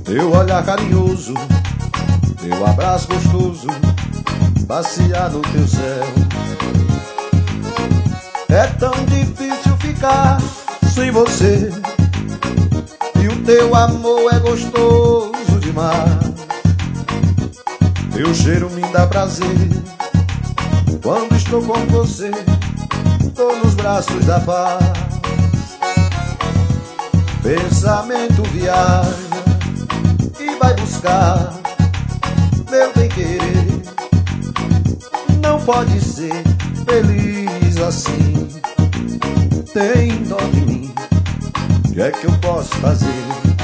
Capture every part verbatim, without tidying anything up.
teu olhar carinhoso, teu abraço gostoso, passear no teu céu. É tão difícil ficar sem você, e o teu amor é gostoso demais. Teu cheiro me dá prazer, quando estou com você, tô nos braços da paz. Pensamento viaja e vai buscar meu bem-querer. Não pode ser feliz assim, tem dó de mim, o que é que eu posso fazer?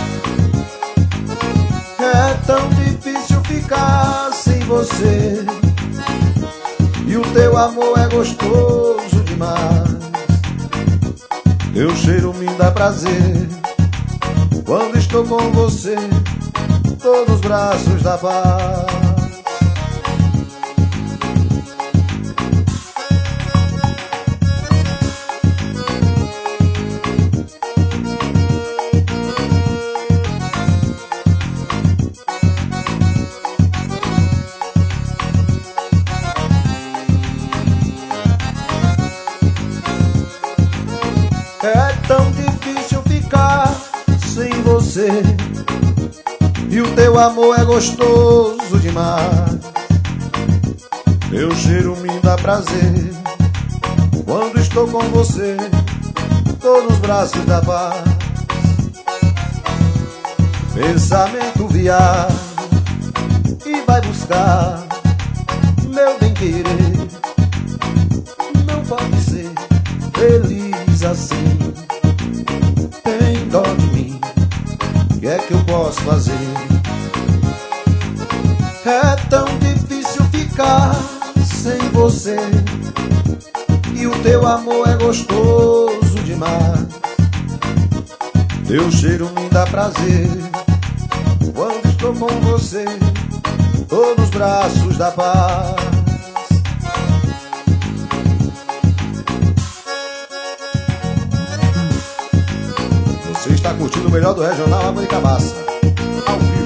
É tão difícil ficar sem você, e o teu amor é gostoso demais. Teu cheiro me dá prazer, quando estou com você, tô nos braços da paz. É tão difícil ficar sem você, e o teu amor é gostoso demais. Teu cheiro me dá prazer, quando estou com você, tô nos braços da paz. Pensamento viaja e vai buscar meu bem-querer. Não pode ser feliz assim, tem dó de mim, o que é que eu posso fazer? É tão difícil ficar sem você, e o teu amor é gostoso demais. Teu cheiro me dá prazer, quando estou com você, tô nos braços da paz. Você está curtindo o melhor do Regional Amor e Cabaça, ao vivo.